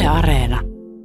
Yle Areena.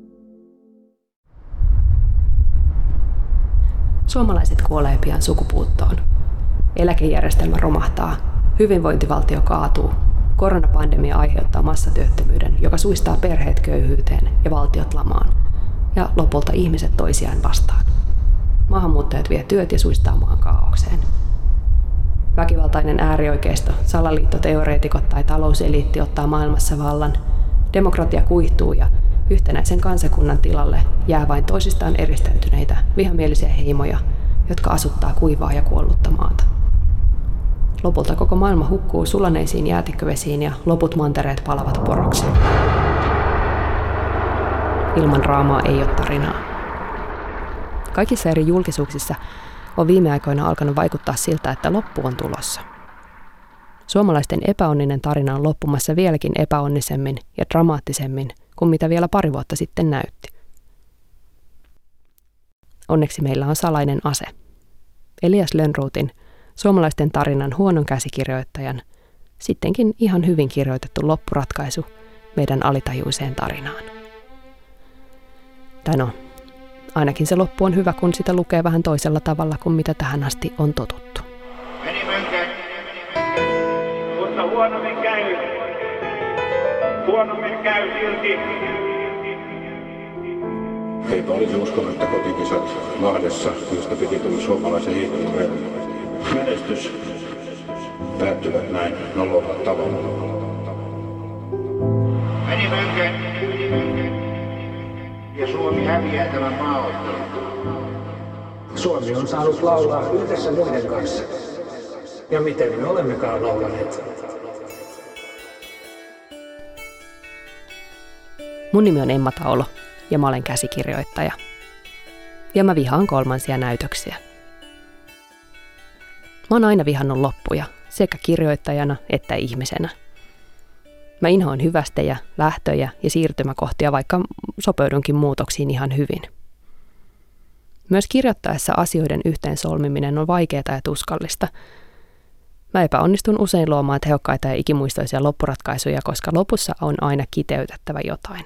Suomalaiset kuolee pian sukupuuttoon. Eläkejärjestelmä romahtaa, hyvinvointivaltio kaatuu, koronapandemia aiheuttaa massatyöttömyyden, joka suistaa perheet köyhyyteen ja valtiot lamaan, ja lopulta ihmiset toisiaan vastaan. Maahanmuuttajat vie työt ja suistaa maan kaaukseen. Väkivaltainen äärioikeisto, salaliittoteoreetikot tai talouseliitti ottaa maailmassa vallan, demokratia kuihtuu ja yhtenäisen kansakunnan tilalle jää vain toisistaan eristäytyneitä, vihamielisiä heimoja, jotka asuttaa kuivaa ja kuollutta maata. Lopulta koko maailma hukkuu sulaneisiin jäätikkövesiin ja loput mantereet palavat poroksi. Ilman draamaa ei ole tarinaa. Kaikissa eri julkisuuksissa on viime aikoina alkanut vaikuttaa siltä, että loppu on tulossa. Suomalaisten epäonninen tarina on loppumassa vieläkin epäonnisemmin ja dramaattisemmin kuin mitä vielä pari vuotta sitten näytti. Onneksi meillä on salainen ase. Elias Lönnrotin, suomalaisten tarinan huonon käsikirjoittajan, sittenkin ihan hyvin kirjoitettu loppuratkaisu meidän alitajuiseen tarinaan. Tai no, ainakin se loppu on hyvä, kun sitä lukee vähän toisella tavalla kuin mitä tähän asti on totuttu. Meni mönkään, mutta huonommin käy. Huonommin käy silti. Eipä olisi uskonut, että kotikisat Lahdessa, josta piti tulla suomalaisen hiihtourheilun menestys, päättyvät näin nololla tavalla. Meni mönkään. Ja Suomi häviää tämän maaottelun. Suomi on saanut laulaa yhdessä muiden kanssa. Ja miten me olemmekaan laulaneet? Mun nimi on Emma Taulo ja mä olen käsikirjoittaja. Ja mä vihaan kolmansia näytöksiä. Mä oon aina vihannut loppuja, sekä kirjoittajana että ihmisenä. Mä inhoan hyvästejä, lähtöjä ja siirtymäkohtia, vaikka sopeudunkin muutoksiin ihan hyvin. Myös kirjoittaessa asioiden yhteensolmiminen on vaikeaa ja tuskallista. Mä epäonnistun usein luomaan tehokkaita ja ikimuistoisia loppuratkaisuja, koska lopussa on aina kiteytettävä jotain.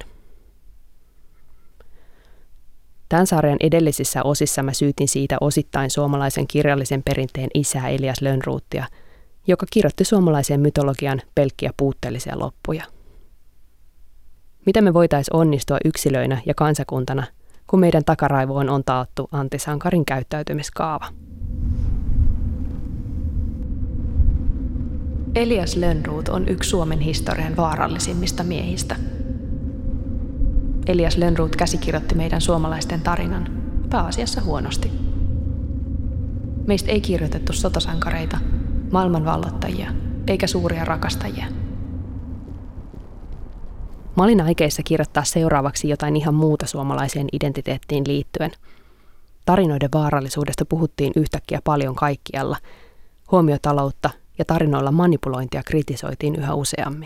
Tämän sarjan edellisissä osissa mä syytin siitä osittain suomalaisen kirjallisen perinteen isää Elias Lönnrotia, joka kirjoitti suomalaiseen mytologian pelkkiä puutteellisia loppuja. Mitä me voitaisiin onnistua yksilöinä ja kansakuntana, kun meidän takaraivoon on taattu antisankarin käyttäytymiskaava? Elias Lönnrot on yksi Suomen historian vaarallisimmista miehistä. Elias Lönnrot käsikirjoitti meidän suomalaisten tarinan, pääasiassa huonosti. Meistä ei kirjoitettu sotasankareita, maailmanvallottajia eikä suuria rakastajia. Mä olin aikeissa kirjoittaa seuraavaksi jotain ihan muuta suomalaiseen identiteettiin liittyen. Tarinoiden vaarallisuudesta puhuttiin yhtäkkiä paljon kaikkialla. Huomiotaloutta ja tarinoilla manipulointia kritisoitiin yhä useammin.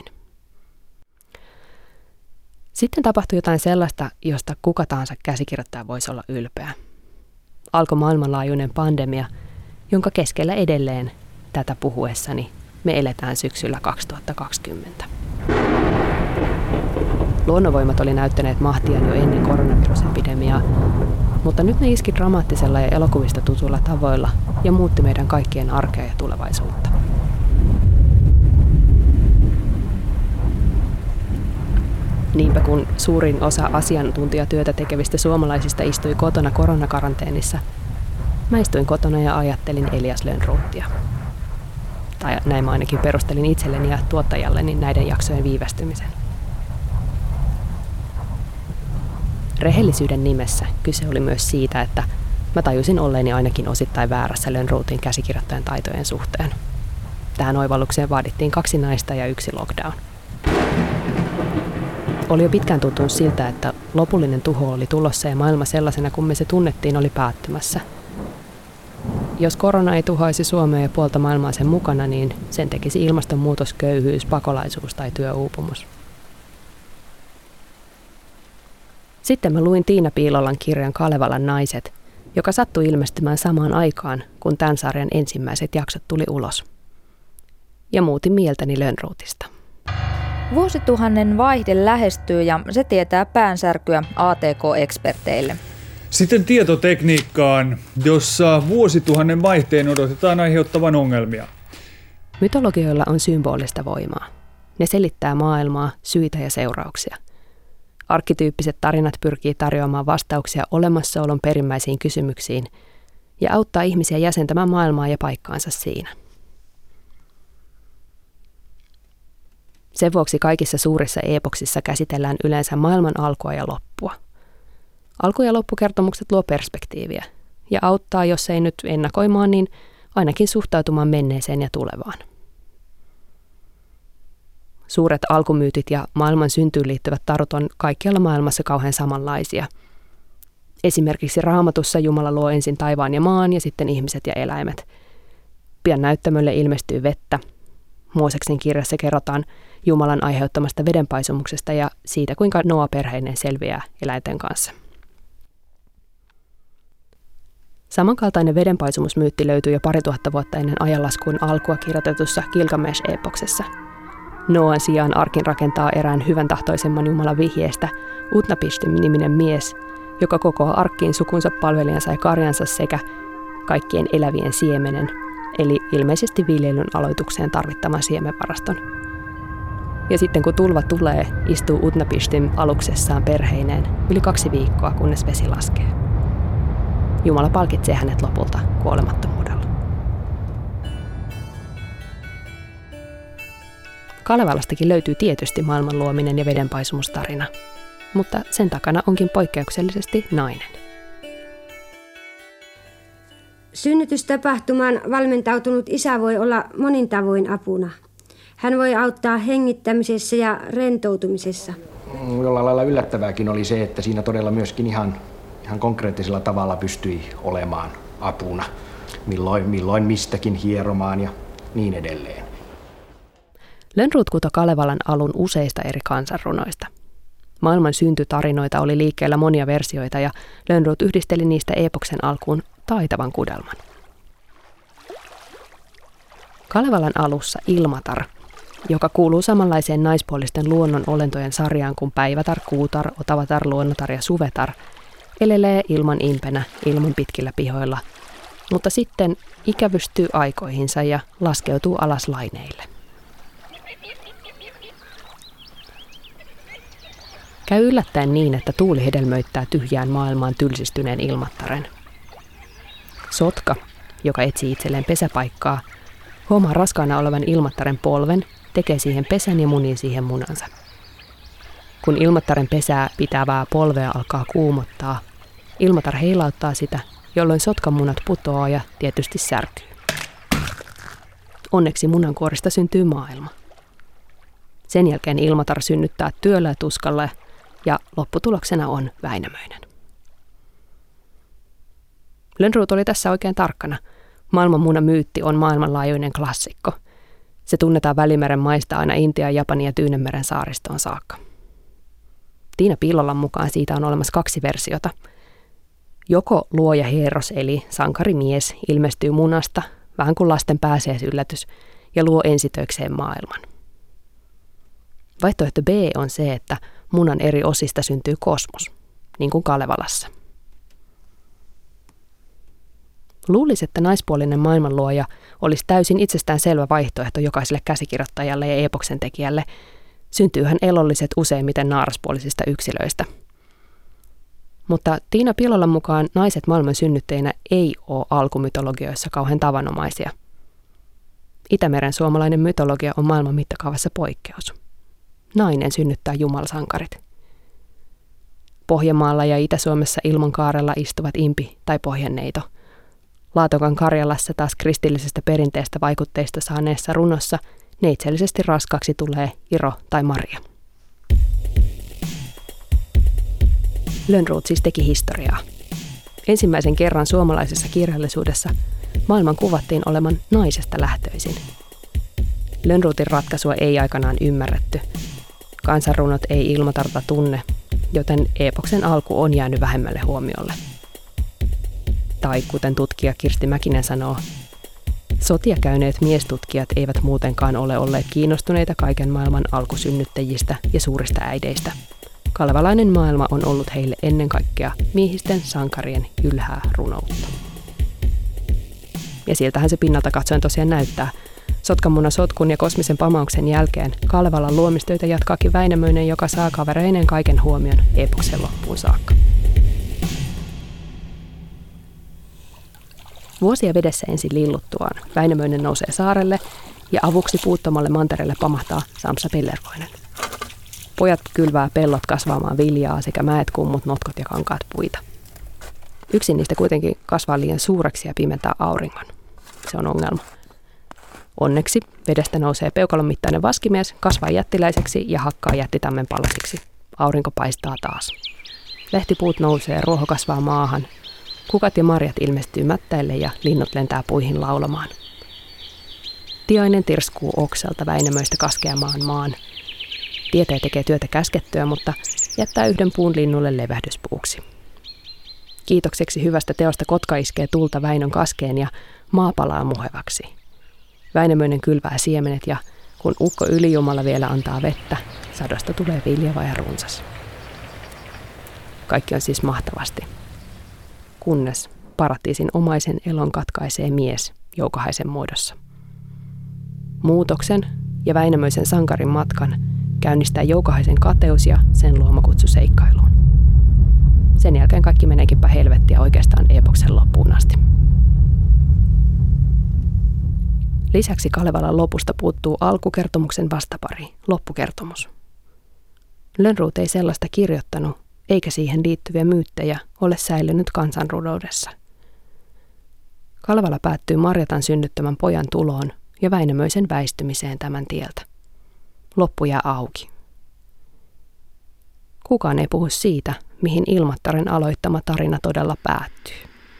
Sitten tapahtui jotain sellaista, josta kuka tahansa käsikirjoittaja voisi olla ylpeä. Alkoi maailmanlaajuinen pandemia, jonka keskellä edelleen tätä puhuessani me eletään syksyllä 2020. Luonnonvoimat oli näyttäneet mahtiaan jo ennen koronavirusepidemiaa, mutta nyt ne iski dramaattisella ja elokuvista tutuilla tavoilla ja muutti meidän kaikkien arkea ja tulevaisuutta. Niinpä kun suurin osa asiantuntijatyötä tekevistä suomalaisista istui kotona koronakaranteenissa, mä istuin kotona ja ajattelin Elias Lönnrotia. Tai näin mä ainakin perustelin itselleni ja tuottajalleni näiden jaksojen viivästymisen. Rehellisyyden nimessä kyse oli myös siitä, että mä tajusin olleeni ainakin osittain väärässä Lönnrotin käsikirjoittajan taitojen suhteen. Tähän oivallukseen vaadittiin 2 naista ja 1 lockdown. Oli jo pitkään tuntunut siltä, että lopullinen tuho oli tulossa ja maailma sellaisena kuin me se tunnettiin oli päättymässä. Jos korona ei tuhoaisi Suomea ja puolta maailmaa sen mukana, niin sen tekisi ilmastonmuutos, köyhyys, pakolaisuus tai työuupumus. Sitten mä luin Tiina Piilolan kirjan Kalevalan naiset, joka sattui ilmestymään samaan aikaan, kun tämän sarjan ensimmäiset jaksot tuli ulos. Ja muutin mieltäni Lönnrotista. Vuosituhannen vaihde lähestyy ja se tietää päänsärkyä ATK-eksperteille. Sitten tietotekniikkaan, jossa vuosituhannen vaihteen odotetaan aiheuttavan ongelmia. Mytologioilla on symbolista voimaa. Ne selittää maailmaa, syitä ja seurauksia. Arkkityyppiset tarinat pyrkii tarjoamaan vastauksia olemassaolon perimmäisiin kysymyksiin ja auttaa ihmisiä jäsentämään maailmaa ja paikkaansa siinä. Sen vuoksi kaikissa suurissa eepoksissa käsitellään yleensä maailman alkua ja loppua. Alku- ja loppukertomukset luo perspektiiviä ja auttaa, jos ei nyt ennakoimaan, niin ainakin suhtautumaan menneeseen ja tulevaan. Suuret alkumyytit ja maailman syntyyn liittyvät tarot on kaikkialla maailmassa kauhean samanlaisia. Esimerkiksi Raamatussa Jumala luo ensin taivaan ja maan ja sitten ihmiset ja eläimet. Pian näyttämölle ilmestyy vettä. Mooseksen kirjassa kerrotaan Jumalan aiheuttamasta vedenpaisumuksesta ja siitä, kuinka Noa perheineen selviää eläinten kanssa. Samankaltainen vedenpaisumusmyytti löytyy jo 2000 vuotta ennen ajanlaskuun alkua kirjoitetussa Gilgamesh-epoksessa. Noan sijaan arkin rakentaa erään hyvän tahtoisemman Jumalan vihjeestä Utnapishtim-niminen mies, joka kokoaa arkkiin sukunsa, palvelijansa ja karjansa sekä kaikkien elävien siemenen, eli ilmeisesti viljelyn aloitukseen tarvittavan siemenvaraston. Ja sitten kun tulva tulee, istuu Utnapishtim aluksessaan perheineen yli 2 viikkoa, kunnes vesi laskee. Jumala palkitsee hänet lopulta kuolemattomuudella. Kalevalastakin löytyy tietysti maailman luominen ja vedenpaisumustarina, mutta sen takana onkin poikkeuksellisesti nainen. Synnytystapahtumaan valmentautunut isä voi olla monin tavoin apuna. Hän voi auttaa hengittämisessä ja rentoutumisessa. Jollain lailla yllättävääkin oli se, että siinä todella myöskin ihan konkreettisella tavalla pystyi olemaan apuna. Milloin mistäkin hieromaan ja niin edelleen. Lönnrot kutoi Kalevalan alun useista eri kansanrunoista. Maailman syntytarinoita oli liikkeellä monia versioita ja Lönnrot yhdisteli niistä eepoksen alkuun taitavan kudelman. Kalevalan alussa Ilmatar, joka kuuluu samanlaiseen naispuolisten luonnon olentojen sarjaan kuin Päivätar, Kuutar, Otavatar, Luonnotar ja Suvetar, elelee ilman impenä ilman pitkillä pihoilla, mutta sitten ikävystyy aikoihinsa ja laskeutuu alas laineille. Käy yllättäen niin, että tuuli hedelmöittää tyhjään maailmaan tylsistyneen Ilmattaren. Sotka, joka etsii itselleen pesäpaikkaa, huomaa raskaana olevan Ilmattaren polven, tekee siihen pesän ja munii siihen munansa. Kun Ilmattaren pesää pitävää polvea alkaa kuumottaa, Ilmatar heilauttaa sitä, jolloin sotkan munat putoaa ja tietysti särkyy. Onneksi munankuorista syntyy maailma. Sen jälkeen Ilmatar synnyttää työllä ja tuskalla ja lopputuloksena on Väinämöinen. Lönnrot oli tässä oikein tarkkana. Maailmanmunan myytti on maailmanlaajuinen klassikko. Se tunnetaan Välimeren maista aina Intian, Japanin ja Tyynenmeren saaristoon saakka. Tiina Piilolan mukaan siitä on olemassa 2 versiota. Joko luoja Heeros eli sankarimies ilmestyy munasta, vähän kuin lasten pääsiäisyllätys, ja luo ensitöikseen maailman. Vaihtoehto B on se, että munan eri osista syntyy kosmos, niin kuin Kalevalassa. Luulisi, että naispuolinen maailmanluoja olisi täysin itsestään selvä vaihtoehto jokaiselle käsikirjoittajalle ja eepoksen tekijälle. Syntyyhän elolliset useimmiten naaraspuolisista yksilöistä. Mutta Tiina Piilolan mukaan naiset maailman synnyttäjinä ei ole alkumytologioissa kauhean tavanomaisia. Itämeren suomalainen mytologia on maailman mittakaavassa poikkeus. Nainen synnyttää jumalsankarit. Pohjanmaalla ja Itä-Suomessa Ilmankaarella istuvat impi tai pohjanneito. Laatokan Karjalassa taas kristillisestä perinteestä vaikutteista saaneessa runossa neitsellisesti raskaaksi tulee Iro tai Maria. Lönnrot siis teki historiaa. Ensimmäisen kerran suomalaisessa kirjallisuudessa maailman kuvattiin olevan naisesta lähtöisin. Lönnrotin ratkaisua ei aikanaan ymmärretty. Kansanrunot ei Ilmatarta tunne, joten eepoksen alku on jäänyt vähemmälle huomiolle. Tai kuten tutkija Kirsti Mäkinen sanoo, Sotia käyneet miestutkijat eivät muutenkaan ole olleet kiinnostuneita kaiken maailman alkusynnyttäjistä ja suurista äideistä. Kalevalainen maailma on ollut heille ennen kaikkea miehisten sankarien ylhää runoutta. Ja siltähän se pinnalta katsoen tosiaan näyttää. Sotkanmunan sotkun ja kosmisen pamauksen jälkeen Kalevalan luomistöitä jatkaakin Väinämöinen, joka saa kavereinen kaiken huomion epoksen loppuun saakka. Vuosia vedessä ensin lilluttuaan Väinämöinen nousee saarelle ja avuksi puuttomalle mantereelle pamahtaa Sampsa Pellervoinen. Pojat kylvää pellot kasvaamaan viljaa sekä mäet, kummut, notkot ja kankaat puita. Yksi niistä kuitenkin kasvaa liian suureksi ja pimentää auringon. Se on ongelma. Onneksi vedestä nousee peukalon mittainen vaskimies, kasvaa jättiläiseksi ja hakkaa jättitammen palasiksi. Aurinko paistaa taas. Lehtipuut nousee, ruoho kasvaa maahan. Kukat ja marjat ilmestyy mättäille ja linnut lentää puihin laulamaan. Tiainen tirskuu okselta Väinämöistä kaskeamaan maan. Tietäjä tekee työtä käskettyä, mutta jättää yhden puun linnulle levähdyspuuksi. Kiitokseksi hyvästä teosta kotka iskee tulta Väinön kaskeen ja maa palaa muhevaksi. Väinämöinen kylvää siemenet ja kun ukko ylijumala vielä antaa vettä, sadosta tulee viljava ja runsas. Kaikki on siis mahtavasti. Kunnes paratiisin omaisen elon katkaisee mies Joukahaisen muodossa. Muutoksen ja Väinämöisen sankarin matkan käynnistää Joukahaisen kateus ja sen luoma kutsu seikkailuun. Sen jälkeen kaikki meneekinpä helvettiä oikeastaan epoksen loppuun asti. Lisäksi Kalevalan lopusta puuttuu alkukertomuksen vastapari, loppukertomus. Lönnrot ei sellaista kirjoittanut, eikä siihen liittyviä myyttejä ole säilynyt kansanrunoudessa. Kalevala päättyy Marjatan synnyttämän pojan tuloon ja Väinämöisen väistymiseen tämän tieltä. Loppu jää auki. Kukaan ei puhu siitä, mihin Ilmattaren aloittama tarina todella päättyy.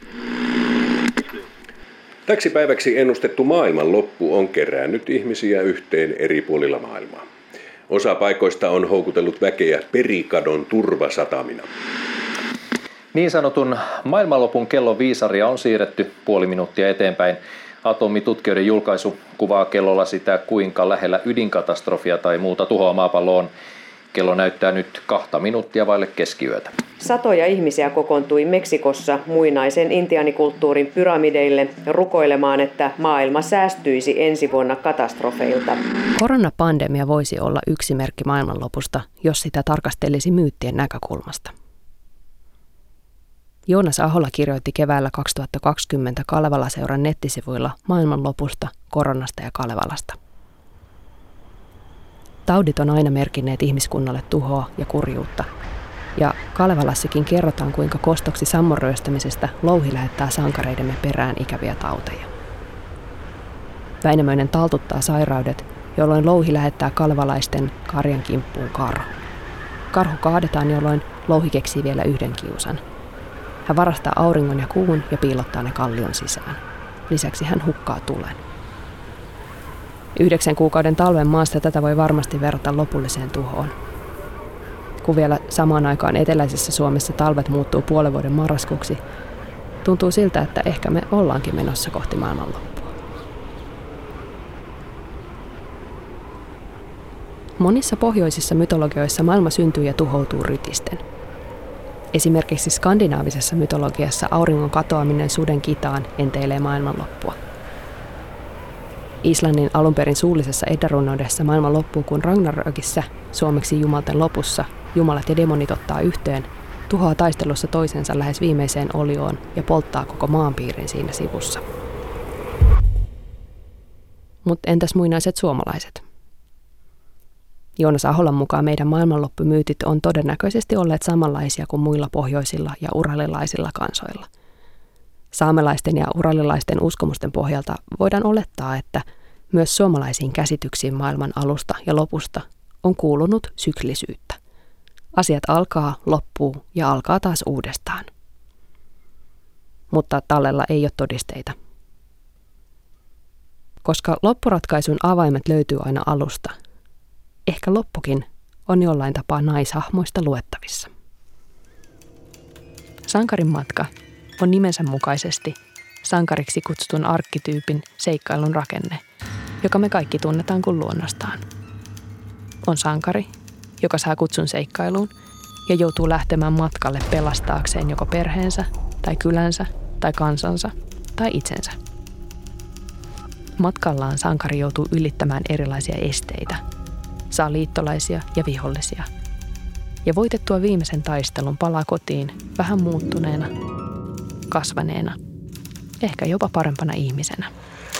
Täksi päiväksi ennustettu maailmanloppu on kerännyt ihmisiä yhteen eri puolilla maailmaa. Osa paikoista on houkutellut väkeä perikadon turvasatamina. Niin sanotun maailmanlopun kellon viisaria on siirretty puoli minuuttia eteenpäin. Atomitutkijoiden julkaisu kuvaa kellolla sitä, kuinka lähellä ydinkatastrofia tai muuta tuhoa maapallo on. Kello näyttää nyt 2 minuuttia vaille keskiyötä. Satoja ihmisiä kokoontui Meksikossa muinaisen intiaanikulttuurin pyramideille rukoilemaan, että maailma säästyisi ensi vuonna katastrofeilta. Koronapandemia voisi olla yksi merkki maailmanlopusta, jos sitä tarkastelisi myyttien näkökulmasta. Joonas Ahola kirjoitti keväällä 2020 Kalevala-seuran nettisivuilla maailmanlopusta, koronasta ja Kalevalasta. Taudit on aina merkinneet ihmiskunnalle tuhoa ja kurjuutta. Ja Kalevalassakin kerrotaan, kuinka kostoksi sammon ryöstämisestä louhi lähettää sankareidemme perään ikäviä tauteja. Väinämöinen taltuttaa sairaudet, jolloin louhi lähettää kalevalaisten karjan kimppuun karhu. Karhu kaadetaan, jolloin louhi keksii vielä yhden kiusan. Hän varastaa auringon ja kuun ja piilottaa ne kallion sisään. Lisäksi hän hukkaa tulen. 9 kuukauden talven maasta tätä voi varmasti verrata lopulliseen tuhoon. Kun vielä samaan aikaan eteläisessä Suomessa talvet muuttuu puolen vuoden marraskuuksi, tuntuu siltä, että ehkä me ollaankin menossa kohti maailmanloppua. Monissa pohjoisissa mytologioissa maailma syntyy ja tuhoutuu rytisten. Esimerkiksi skandinaavisessa mytologiassa auringon katoaminen suden kitaan enteilee maailmanloppua. Islannin alunperin suullisessa Eddarunoudessa maailman loppuu, kun Ragnarökissä, suomeksi jumalten lopussa, jumalat ja demonit ottaa yhteen, tuhoaa taistelussa toisensa lähes viimeiseen olioon ja polttaa koko maanpiirin siinä sivussa. Mutta entäs muinaiset suomalaiset? Joonas Aholan mukaan meidän maailmanloppumyytit on todennäköisesti olleet samanlaisia kuin muilla pohjoisilla ja uralilaisilla kansoilla. Saamelaisten ja uralilaisten uskomusten pohjalta voidaan olettaa, että myös suomalaisiin käsityksiin maailman alusta ja lopusta on kuulunut syklisyyttä. Asiat alkaa, loppuu ja alkaa taas uudestaan. Mutta tallella ei ole todisteita. Koska loppuratkaisun avaimet löytyy aina alusta, ehkä loppukin on jollain tapaa naishahmoista luettavissa. Sankarin matka on nimensä mukaisesti sankariksi kutsutun arkkityypin seikkailun rakenne, joka me kaikki tunnetaan kuin luonnostaan. On sankari, joka saa kutsun seikkailuun ja joutuu lähtemään matkalle pelastaakseen joko perheensä, tai kylänsä, tai kansansa, tai itsensä. Matkallaan sankari joutuu ylittämään erilaisia esteitä, saa liittolaisia ja vihollisia. Ja voitettua viimeisen taistelun palaa kotiin vähän muuttuneena, kasvaneena, ehkä jopa parempana ihmisenä.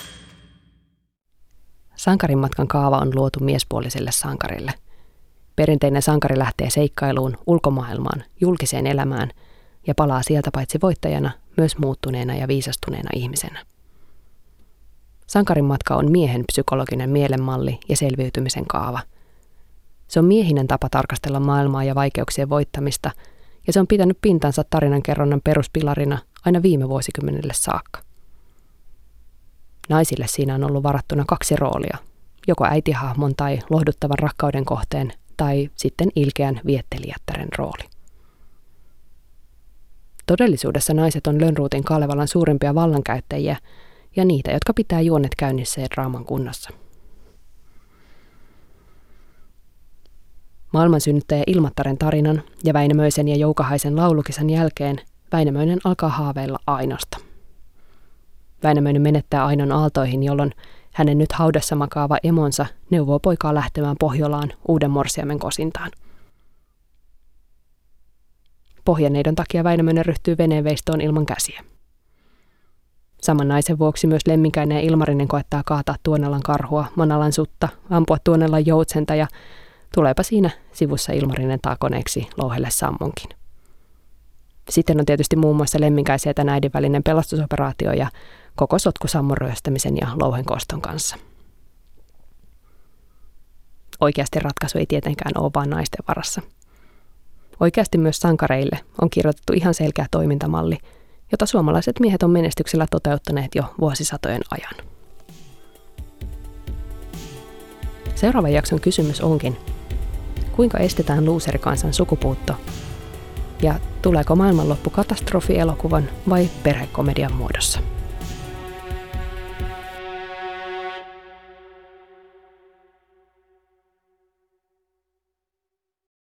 Sankarin matkan kaava on luotu miespuoliselle sankarille. Perinteinen sankari lähtee seikkailuun, ulkomaailmaan, julkiseen elämään ja palaa sieltä paitsi voittajana, myös muuttuneena ja viisastuneena ihmisenä. Sankarin matka on miehen psykologinen mielenmalli ja selviytymisen kaava. Se on miehinen tapa tarkastella maailmaa ja vaikeuksien voittamista, ja se on pitänyt pintansa tarinankerronnan peruspilarina aina viime vuosikymmenelle saakka. Naisille siinä on ollut varattuna 2 roolia, joko äitihahmon tai lohduttavan rakkauden kohteen, tai sitten ilkeän viettelijättären rooli. Todellisuudessa naiset on Lönnrotin Kalevalan suurimpia vallankäyttäjiä ja niitä, jotka pitää juonet käynnissä ja draaman kunnossa. Maailmansynnyttäjä Ilmattaren tarinan ja Väinämöisen ja Joukahaisen laulukisan jälkeen Väinämöinen alkaa haaveilla Ainosta. Väinämöinen menettää Ainon aaltoihin, jolloin hänen nyt haudassa makaava emonsa neuvoo poikaa lähtemään Pohjolaan uuden morsiamen kosintaan. Pohjaneidon takia Väinämöinen ryhtyy veneenveistoon ilman käsiä. Saman naisen vuoksi myös Lemminkäinen ja Ilmarinen koettaa kaataa Tuonelan karhua, Manalan sutta, ampua Tuonelan joutsenta ja tuleepa siinä sivussa Ilmarinen taakoneeksi louhelle sammunkin. Sitten on tietysti muun muassa Lemminkäisen ja tämän äidin välinen pelastusoperaatio ja koko sotku sammon ryöstämisen ja louhen koston kanssa. Oikeasti ratkaisu ei tietenkään ole vain naisten varassa. Oikeasti myös sankareille on kirjoitettu ihan selkeä toimintamalli, jota suomalaiset miehet on menestyksellä toteuttaneet jo vuosisatojen ajan. Seuraavan jakson kysymys onkin, kuinka estetään luuserikansan sukupuutto? Ja tuleeko maailmanloppu katastrofielokuvan vai perhekomedian muodossa?